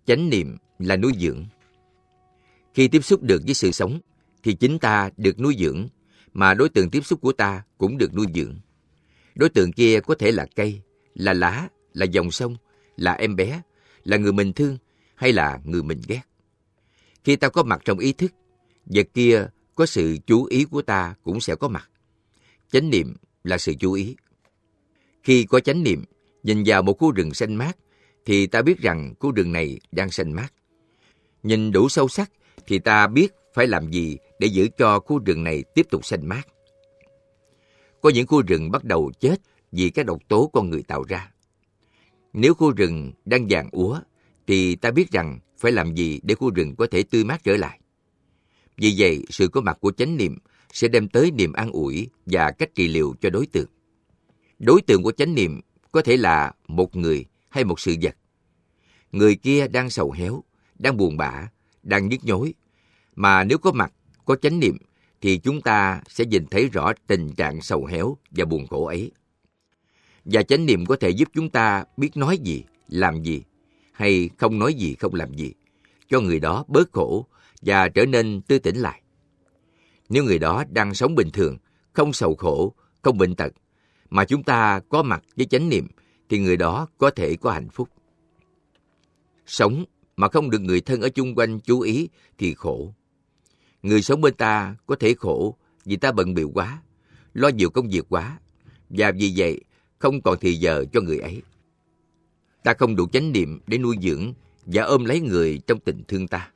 Chánh niệm là nuôi dưỡng. Khi tiếp xúc được với sự sống, thì chính ta được nuôi dưỡng, mà đối tượng tiếp xúc của ta cũng được nuôi dưỡng. Đối tượng kia có thể là cây, là lá, là dòng sông, là em bé, là người mình thương hay là người mình ghét. Khi ta có mặt trong ý thức, vật kia có sự chú ý của ta cũng sẽ có mặt. Chánh niệm là sự chú ý. Khi có chánh niệm, nhìn vào một khu rừng xanh mát, thì ta biết rằng khu rừng này đang xanh mát. Nhìn đủ sâu sắc, thì ta biết phải làm gì để giữ cho khu rừng này tiếp tục xanh mát. Có những khu rừng bắt đầu chết vì các độc tố con người tạo ra. Nếu khu rừng đang vàng úa, thì ta biết rằng phải làm gì để khu rừng có thể tươi mát trở lại. Vì vậy, sự có mặt của chánh niệm sẽ đem tới niềm an ủi và cách trị liệu cho đối tượng. Đối tượng của chánh niệm có thể là một người hay một sự vật. Người kia đang sầu héo, đang buồn bã, đang nhức nhối. Mà nếu có mặt, có chánh niệm, thì chúng ta sẽ nhìn thấy rõ tình trạng sầu héo và buồn khổ ấy. Và chánh niệm có thể giúp chúng ta biết nói gì, làm gì, hay không nói gì, không làm gì, cho người đó bớt khổ và trở nên tươi tỉnh lại. Nếu người đó đang sống bình thường, không sầu khổ, không bệnh tật, mà chúng ta có mặt với chánh niệm, thì người đó có thể có hạnh phúc. Sống mà không được người thân ở chung quanh chú ý thì khổ. Người sống bên ta có thể khổ vì ta bận bịu quá, lo nhiều công việc quá, và vì vậy không còn thì giờ cho người ấy. Ta không đủ chánh niệm để nuôi dưỡng và ôm lấy người trong tình thương ta.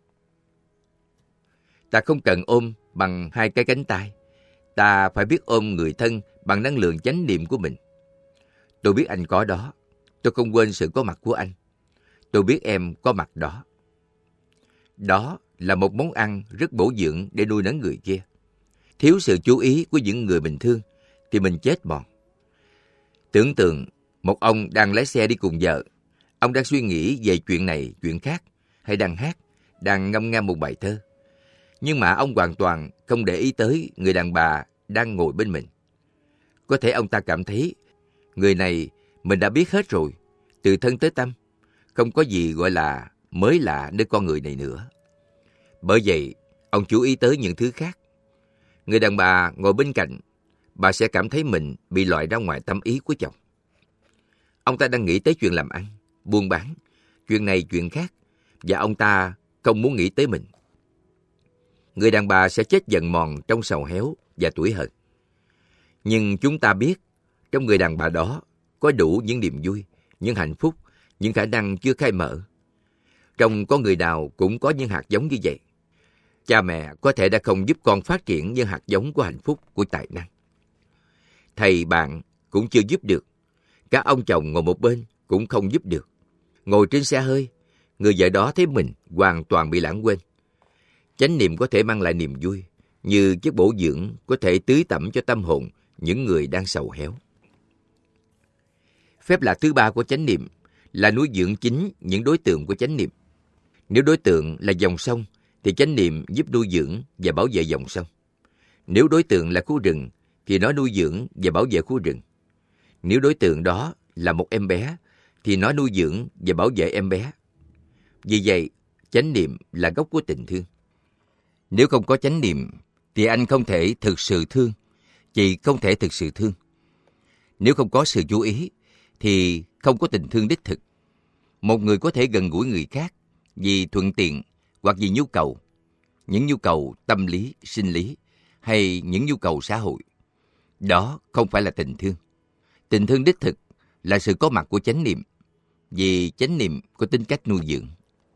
Ta không cần ôm bằng hai cái cánh tay. Ta phải biết ôm người thân bằng năng lượng chánh niệm của mình. Tôi biết anh có đó. Tôi không quên sự có mặt của anh. Tôi biết em có mặt đó. Đó là một món ăn rất bổ dưỡng để nuôi nấng người kia. Thiếu sự chú ý của những người mình thương thì mình chết mòn. Tưởng tượng một ông đang lái xe đi cùng vợ. Ông đang suy nghĩ về chuyện này, chuyện khác, hay đang hát, đang ngâm nga một bài thơ. Nhưng mà ông hoàn toàn không để ý tới người đàn bà đang ngồi bên mình. Có thể ông ta cảm thấy người này mình đã biết hết rồi, từ thân tới tâm. Không có gì gọi là mới lạ nơi con người này nữa. Bởi vậy, ông chú ý tới những thứ khác. Người đàn bà ngồi bên cạnh, bà sẽ cảm thấy mình bị loại ra ngoài tâm ý của chồng. Ông ta đang nghĩ tới chuyện làm ăn, buôn bán, chuyện này chuyện khác, và ông ta không muốn nghĩ tới mình. Người đàn bà sẽ chết dần mòn trong sầu héo và tủi hờn. Nhưng chúng ta biết, trong người đàn bà đó có đủ những niềm vui, những hạnh phúc, những khả năng chưa khai mở. Trong con người nào cũng có những hạt giống như vậy. Cha mẹ có thể đã không giúp con phát triển những hạt giống của hạnh phúc, của tài năng. Thầy bạn cũng chưa giúp được. Các ông chồng ngồi một bên cũng không giúp được. Ngồi trên xe hơi, người vợ đó thấy mình hoàn toàn bị lãng quên. Chánh niệm có thể mang lại niềm vui, như chất bổ dưỡng có thể tưới tẩm cho tâm hồn những người đang sầu héo. Phép lạ thứ ba của chánh niệm là nuôi dưỡng chính những đối tượng của chánh niệm. Nếu đối tượng là dòng sông, thì chánh niệm giúp nuôi dưỡng và bảo vệ dòng sông. Nếu đối tượng là khu rừng, thì nó nuôi dưỡng và bảo vệ khu rừng. Nếu đối tượng đó là một em bé, thì nó nuôi dưỡng và bảo vệ em bé. Vì vậy, chánh niệm là gốc của tình thương. Nếu không có chánh niệm, thì anh không thể thực sự thương, chị không thể thực sự thương. Nếu không có sự chú ý, thì không có tình thương đích thực. Một người có thể gần gũi người khác vì thuận tiện hoặc vì nhu cầu, những nhu cầu tâm lý, sinh lý hay những nhu cầu xã hội. Đó không phải là tình thương. Tình thương đích thực là sự có mặt của chánh niệm, vì chánh niệm có tính cách nuôi dưỡng.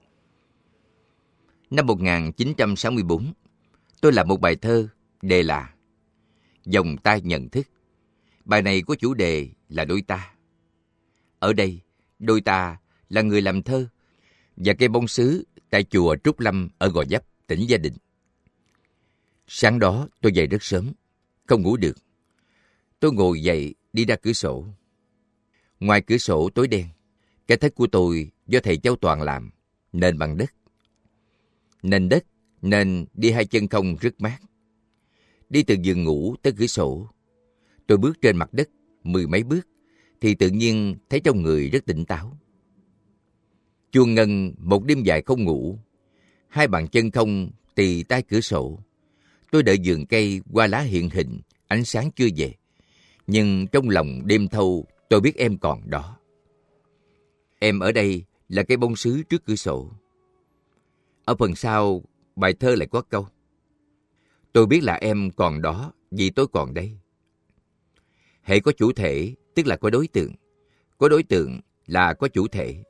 Năm 1964, tôi làm một bài thơ đề là Vòng tay nhận thức. Bài này có chủ đề là đôi ta. Ở đây, đôi ta là người làm thơ và cây bông sứ tại chùa Trúc Lâm ở Gò Vấp, tỉnh Gia Định. Sáng đó tôi dậy rất sớm, không ngủ được. Tôi ngồi dậy đi ra cửa sổ. Ngoài cửa sổ tối đen, cái thất của tôi do thầy cháu Toàn làm, nền bằng đất. Nền đất nên đi hai chân không rất mát. Đi từ giường ngủ tới cửa sổ, tôi bước trên mặt đất 10 mấy bước, thì tự nhiên thấy trong người rất tỉnh táo. Chuông ngân một đêm dài không ngủ, hai bàn chân không tì tay cửa sổ. Tôi đợi vườn cây hoa lá hiện hình, ánh sáng chưa về. Nhưng trong lòng đêm thâu, tôi biết em còn đó. Em ở đây là cây bông sứ trước cửa sổ. Ở phần sau, bài thơ lại có câu: tôi biết là em còn đó vì tôi còn đây. Hễ có chủ thể, tức là có đối tượng. Có đối tượng là có chủ thể.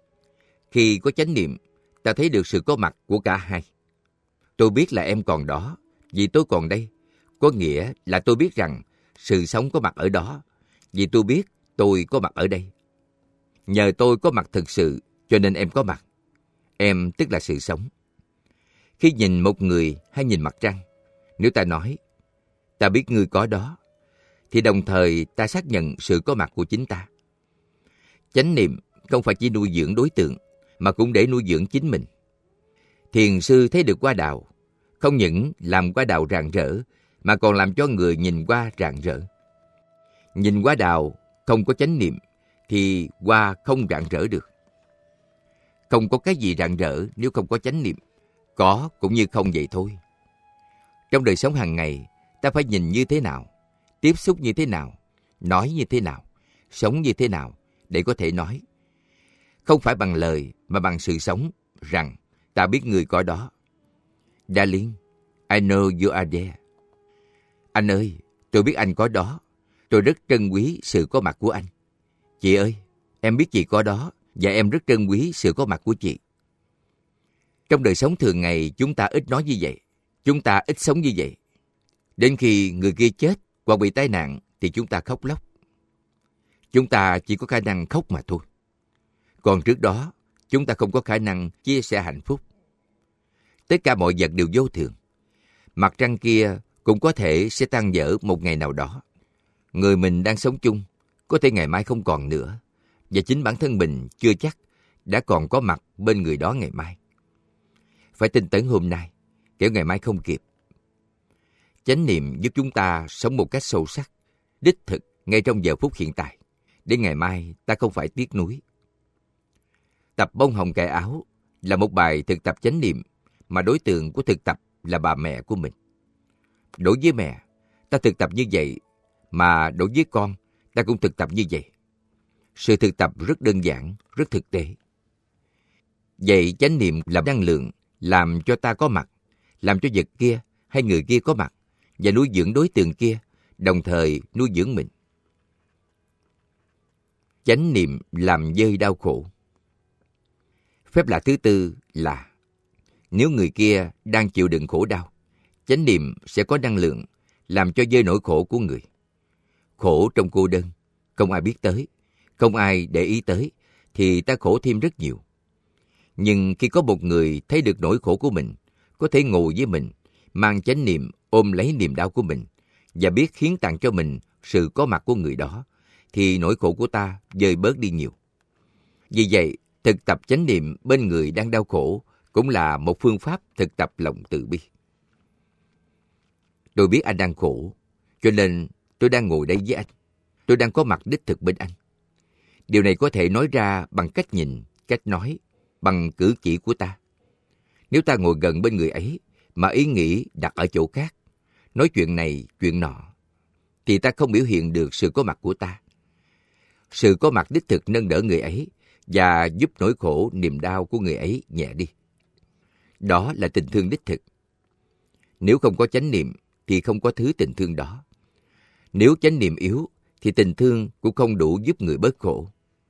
Khi có chánh niệm, ta thấy được sự có mặt của cả hai. Tôi biết là em còn đó vì tôi còn đây. Có nghĩa là tôi biết rằng sự sống có mặt ở đó vì tôi biết tôi có mặt ở đây. Nhờ tôi có mặt thực sự cho nên em có mặt. Em tức là sự sống. Khi nhìn một người hay nhìn mặt trăng, nếu ta nói ta biết ngươi có đó, thì đồng thời ta xác nhận sự có mặt của chính ta. Chánh niệm không phải chỉ nuôi dưỡng đối tượng, mà cũng để nuôi dưỡng chính mình. Thiền sư thấy được hoa đào, không những làm hoa đào rạng rỡ, mà còn làm cho người nhìn hoa rạng rỡ. Nhìn hoa đào không có chánh niệm, thì hoa không rạng rỡ được. Không có cái gì rạng rỡ nếu không có chánh niệm. Có cũng như không vậy thôi. Trong đời sống hàng ngày, ta phải nhìn như thế nào, tiếp xúc như thế nào, nói như thế nào, sống như thế nào để có thể nói. Không phải bằng lời mà bằng sự sống rằng ta biết người có đó. Darling, I know you are there. Anh ơi, tôi biết anh có đó. Tôi rất trân quý sự có mặt của anh. Chị ơi, em biết chị có đó và em rất trân quý sự có mặt của chị. Trong đời sống thường ngày chúng ta ít nói như vậy. Chúng ta ít sống như vậy. Đến khi người kia chết hoặc bị tai nạn thì chúng ta khóc lóc. Chúng ta chỉ có khả năng khóc mà thôi. Còn trước đó, chúng ta không có khả năng chia sẻ hạnh phúc. Tất cả mọi vật đều vô thường. Mặt trăng kia cũng có thể sẽ tan vỡ một ngày nào đó. Người mình đang sống chung có thể ngày mai không còn nữa. Và chính bản thân mình chưa chắc đã còn có mặt bên người đó ngày mai. Phải tinh tấn hôm nay, kẻo ngày mai không kịp. Chánh niệm giúp chúng ta sống một cách sâu sắc, đích thực ngay trong giờ phút hiện tại, để ngày mai ta không phải tiếc nuối. Tập bông hồng cài áo là một bài thực tập chánh niệm mà đối tượng của thực tập là bà mẹ của mình. Đối với mẹ, ta thực tập như vậy, mà đối với con, ta cũng thực tập như vậy. Sự thực tập rất đơn giản, rất thực tế. Vậy chánh niệm là năng lượng làm cho ta có mặt, làm cho vật kia hay người kia có mặt và nuôi dưỡng đối tượng kia, đồng thời nuôi dưỡng mình. Chánh niệm làm vơi đau khổ. Phép lạ thứ tư là nếu người kia đang chịu đựng khổ đau, chánh niệm sẽ có năng lượng làm cho vơi nỗi khổ của người. Khổ trong cô đơn, không ai biết tới, không ai để ý tới, thì ta khổ thêm rất nhiều. Nhưng khi có một người thấy được nỗi khổ của mình, có thể ngồi với mình, mang chánh niệm ôm lấy niềm đau của mình và biết hiến tặng cho mình sự có mặt của người đó, thì nỗi khổ của ta vơi bớt đi nhiều. Vì vậy, thực tập chánh niệm bên người đang đau khổ cũng là một phương pháp thực tập lòng từ bi. Tôi biết anh đang khổ, cho nên tôi đang ngồi đây với anh. Tôi đang có mặt đích thực bên anh. Điều này có thể nói ra bằng cách nhìn, cách nói, bằng cử chỉ của ta. Nếu ta ngồi gần bên người ấy mà ý nghĩ đặt ở chỗ khác, nói chuyện này, chuyện nọ, thì ta không biểu hiện được sự có mặt của ta. Sự có mặt đích thực nâng đỡ người ấy và giúp nỗi khổ, niềm đau của người ấy nhẹ đi. Đó là tình thương đích thực. Nếu không có chánh niệm thì không có thứ tình thương đó. Nếu chánh niệm yếu thì tình thương cũng không đủ giúp người bớt khổ.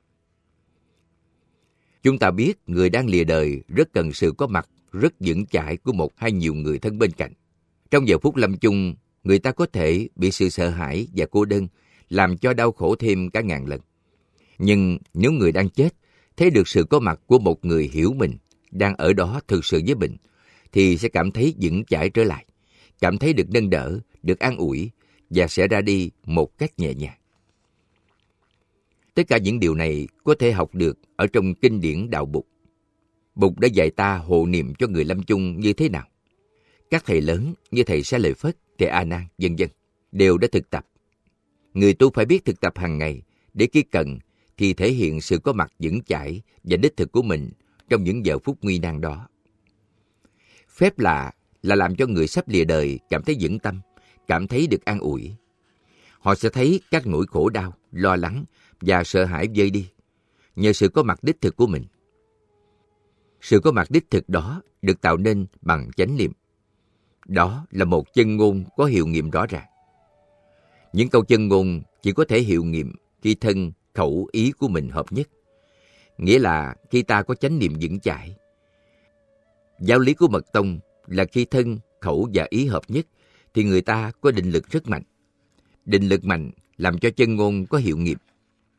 Chúng ta biết người đang lìa đời rất cần sự có mặt rất vững chãi của một hay nhiều người thân bên cạnh. Trong giờ phút lâm chung, người ta có thể bị sự sợ hãi và cô đơn làm cho đau khổ thêm cả ngàn lần. Nhưng nếu người đang chết thấy được sự có mặt của một người hiểu mình, đang ở đó thực sự với mình, thì sẽ cảm thấy vững chãi trở lại, cảm thấy được nâng đỡ, được an ủi và sẽ ra đi một cách nhẹ nhàng. Tất cả những điều này có thể học được ở trong kinh điển đạo Bụt. Bụt đã dạy ta hộ niệm cho người lâm chung như thế nào. Các thầy lớn như thầy Xá Lợi Phất, thầy A Nan, vân vân đều đã thực tập. Người tu phải biết thực tập hàng ngày để khi cần thì thể hiện sự có mặt vững chãi và đích thực của mình trong những giờ phút nguy nan đó. Phép lạ là làm cho người sắp lìa đời cảm thấy vững tâm, cảm thấy được an ủi. Họ sẽ thấy các nỗi khổ đau, lo lắng và sợ hãi vơi đi nhờ sự có mặt đích thực của mình. Sự có mặt đích thực đó được tạo nên bằng chánh niệm. Đó là một chân ngôn có hiệu nghiệm rõ ràng. Những câu chân ngôn chỉ có thể hiệu nghiệm khi thân, khẩu, ý của mình hợp nhất. Nghĩa là khi ta có chánh niệm vững chãi. Giáo lý của Mật Tông là khi thân, khẩu và ý hợp nhất thì người ta có định lực rất mạnh. Định lực mạnh làm cho chân ngôn có hiệu nghiệm.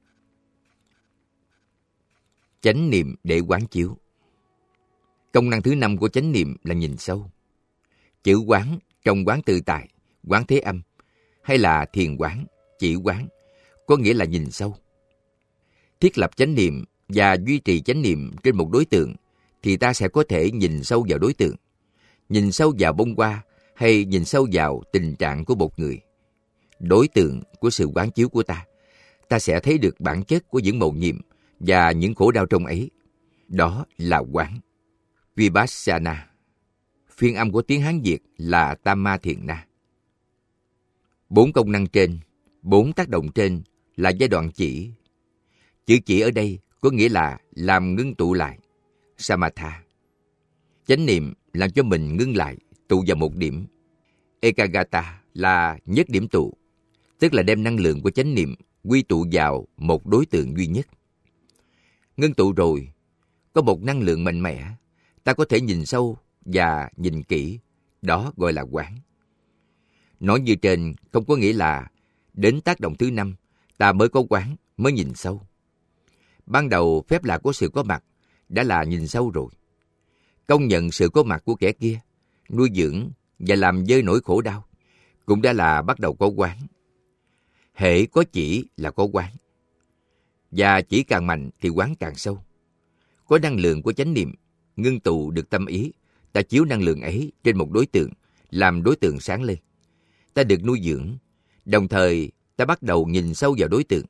Chánh niệm để quán chiếu. Công năng thứ 5 của chánh niệm là nhìn sâu. Chữ quán trong quán tự tại, quán thế âm hay là thiền quán, chỉ quán có nghĩa là nhìn sâu. Thiết lập chánh niệm và duy trì chánh niệm trên một đối tượng thì ta sẽ có thể nhìn sâu vào đối tượng, nhìn sâu vào bông hoa hay nhìn sâu vào tình trạng của một người. Đối tượng của sự quán chiếu của ta sẽ thấy được bản chất của những mầu nhiệm và những khổ đau trong ấy. Đó là quán. Vipassana. Phiên âm của tiếng Hán Việt là Tamma Thiền Na. 4 công năng trên, 4 tác động trên là giai đoạn chỉ. Chữ chỉ ở đây có nghĩa là làm ngưng tụ lại, Samatha. Chánh niệm làm cho mình ngưng lại, tụ vào một điểm. Ekagata là nhất điểm tụ, tức là đem năng lượng của chánh niệm quy tụ vào một đối tượng duy nhất. Ngưng tụ rồi, có một năng lượng mạnh mẽ, ta có thể nhìn sâu và nhìn kỹ, đó gọi là quán. Nói như trên không có nghĩa là đến tác động thứ 5 ta mới có quán, mới nhìn sâu. Ban đầu phép lạ của sự có mặt đã là nhìn sâu rồi. Công nhận sự có mặt của kẻ kia, nuôi dưỡng và làm vơi nỗi khổ đau cũng đã là bắt đầu có quán. Hễ có chỉ là có quán. Và chỉ càng mạnh thì quán càng sâu. Có năng lượng của chánh niệm, ngưng tụ được tâm ý, ta chiếu năng lượng ấy trên một đối tượng, làm đối tượng sáng lên. Ta được nuôi dưỡng, đồng thời ta bắt đầu nhìn sâu vào đối tượng.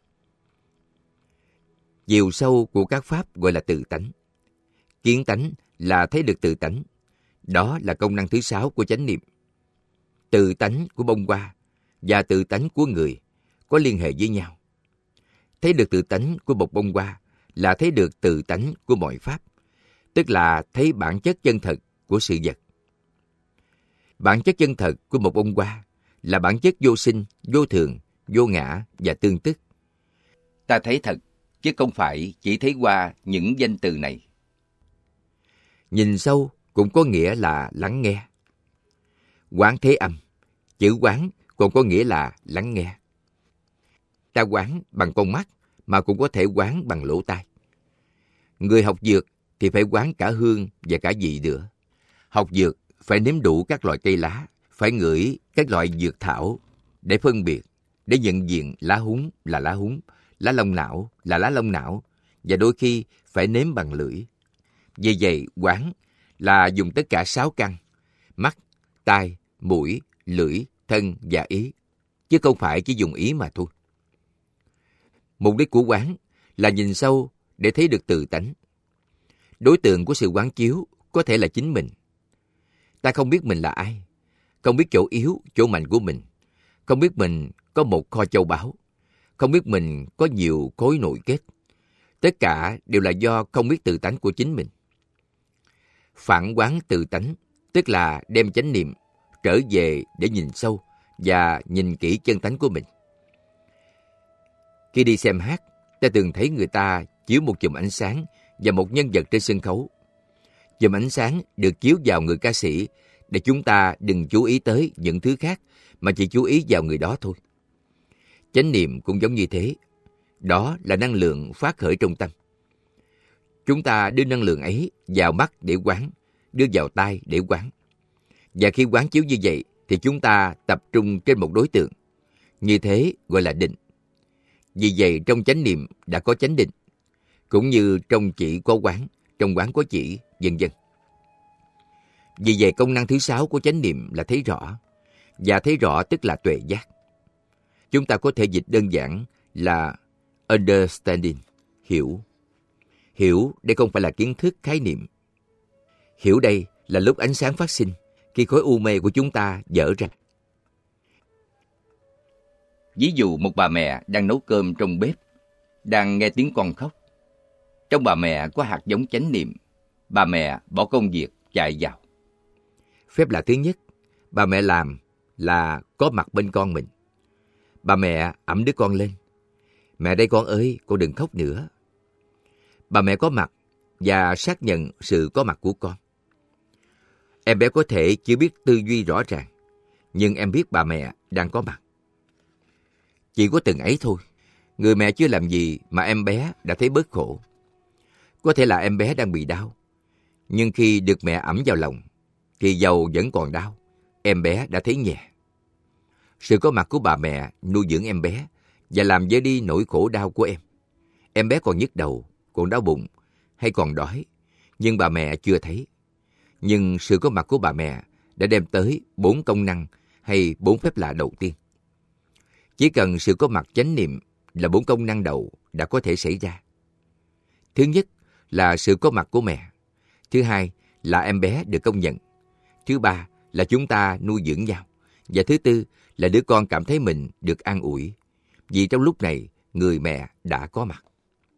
Chiều sâu của các pháp gọi là tự tánh. Kiến tánh là thấy được tự tánh. Đó là công năng thứ 6 của chánh niệm. Tự tánh của bông hoa và tự tánh của người có liên hệ với nhau. Thấy được tự tánh của một bông hoa là thấy được tự tánh của mọi pháp, tức là thấy bản chất chân thật của sự vật. Bản chất chân thật của một bông hoa là bản chất vô sinh, vô thường, vô ngã và tương tức. Ta thấy thật, chứ không phải chỉ thấy qua những danh từ này. Nhìn sâu cũng có nghĩa là lắng nghe. Quán thế âm, chữ quán còn có nghĩa là lắng nghe. Ta quán bằng con mắt mà cũng có thể quán bằng lỗ tai. Người học dược thì phải quán cả hương và cả vị nữa. Học dược phải nếm đủ các loại cây lá, phải ngửi các loại dược thảo để phân biệt, để nhận diện lá húng là lá húng, lá long não là lá long não, và đôi khi phải nếm bằng lưỡi. Vì vậy, quán là dùng tất cả 6 căn: mắt, tai, mũi, lưỡi, thân và ý, chứ không phải chỉ dùng ý mà thôi. Mục đích của quán là nhìn sâu để thấy được tự tánh. Đối tượng của sự quán chiếu có thể là chính mình. Ta không biết mình là ai, không biết chỗ yếu, chỗ mạnh của mình, không biết mình có một kho châu báu, không biết mình có nhiều khối nội kết. Tất cả đều là do không biết tự tánh của chính mình. Phản quán tự tánh, tức là đem chánh niệm trở về để nhìn sâu và nhìn kỹ chân tánh của mình. Khi đi xem hát, ta thường thấy người ta chiếu một chùm ánh sáng và một nhân vật trên sân khấu. Chùm ánh sáng được chiếu vào người ca sĩ để chúng ta đừng chú ý tới những thứ khác mà chỉ chú ý vào người đó thôi. Chánh niệm cũng giống như thế. Đó là năng lượng phát khởi trong tâm. Chúng ta đưa năng lượng ấy vào mắt để quán, đưa vào tai để quán. Và khi quán chiếu như vậy thì chúng ta tập trung trên một đối tượng. Như thế gọi là định. Vì vậy trong chánh niệm đã có chánh định, cũng như trong chỉ có quán, trong quán có chỉ, vân vân. Vì vậy công năng thứ 6 của chánh niệm là thấy rõ, và thấy rõ tức là tuệ giác. Chúng ta có thể dịch đơn giản là understanding, hiểu. Hiểu đây không phải là kiến thức khái niệm. Hiểu đây là lúc ánh sáng phát sinh, khi khối u mê của chúng ta vỡ ra. Ví dụ một bà mẹ đang nấu cơm trong bếp, đang nghe tiếng con khóc. Trong bà mẹ có hạt giống chánh niệm. Bà mẹ bỏ công việc chạy vào. Phép lạ thứ nhất, bà mẹ làm là có mặt bên con mình. Bà mẹ ẵm đứa con lên. Mẹ đây con ơi, con đừng khóc nữa. Bà mẹ có mặt và xác nhận sự có mặt của con. Em bé có thể chưa biết tư duy rõ ràng, nhưng em biết bà mẹ đang có mặt. Chỉ có từng ấy thôi, người mẹ chưa làm gì mà em bé đã thấy bớt khổ. Có thể là em bé đang bị đau, nhưng khi được mẹ ẵm vào lòng, thì dầu vẫn còn đau, em bé đã thấy nhẹ. Sự có mặt của bà mẹ nuôi dưỡng em bé và làm vơi đi nỗi khổ đau của em. Em bé còn nhức đầu, còn đau bụng hay còn đói, nhưng bà mẹ chưa thấy. Nhưng sự có mặt của bà mẹ đã đem tới 4 công năng hay 4 phép lạ đầu tiên. Chỉ cần sự có mặt chánh niệm là 4 công năng đầu đã có thể xảy ra. Thứ nhất là sự có mặt của mẹ. Thứ hai là em bé được công nhận. Thứ ba là chúng ta nuôi dưỡng nhau. Và thứ tư là đứa con cảm thấy mình được an ủi, vì trong lúc này người mẹ đã có mặt.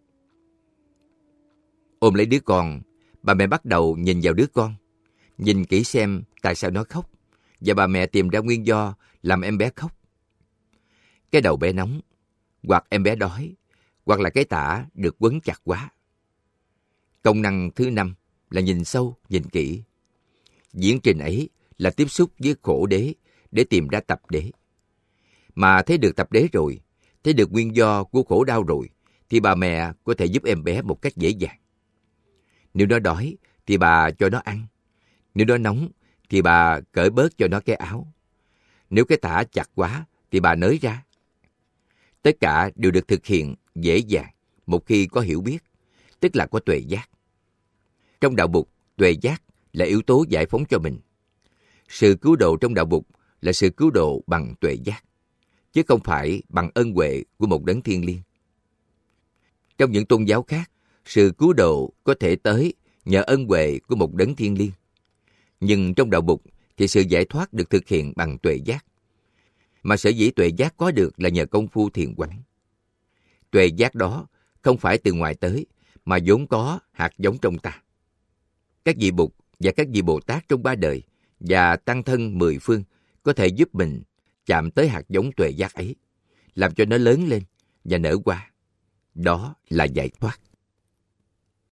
Ôm lấy đứa con, bà mẹ bắt đầu nhìn vào đứa con, nhìn kỹ xem tại sao nó khóc, và bà mẹ tìm ra nguyên do làm em bé khóc. Cái đầu bé nóng, hoặc em bé đói, hoặc là cái tã được quấn chặt quá. Công năng thứ 5 là nhìn sâu, nhìn kỹ. Diễn trình ấy là tiếp xúc với khổ đế để tìm ra tập đế. Mà thấy được tập đế rồi, thấy được nguyên do của khổ đau rồi, thì bà mẹ có thể giúp em bé một cách dễ dàng. Nếu nó đói, thì bà cho nó ăn. Nếu nó nóng, thì bà cởi bớt cho nó cái áo. Nếu cái tã chặt quá, thì bà nới ra. Tất cả đều được thực hiện dễ dàng một khi có hiểu biết, tức là có tuệ giác. Trong đạo Bụt, tuệ giác là yếu tố giải phóng cho mình. Sự cứu độ trong đạo Bụt là sự cứu độ bằng tuệ giác, chứ không phải bằng ân huệ của một đấng thiêng liêng. Trong những tôn giáo khác, sự cứu độ có thể tới nhờ ân huệ của một đấng thiêng liêng. Nhưng trong đạo Bụt thì sự giải thoát được thực hiện bằng tuệ giác. Mà sở dĩ tuệ giác có được là nhờ công phu thiền quán. Tuệ giác đó không phải từ ngoài tới, mà vốn có hạt giống trong ta. Các vị Bụt và các vị Bồ Tát trong 3 đời và tăng thân 10 phương có thể giúp mình chạm tới hạt giống tuệ giác ấy, làm cho nó lớn lên và nở hoa. Đó là giải thoát.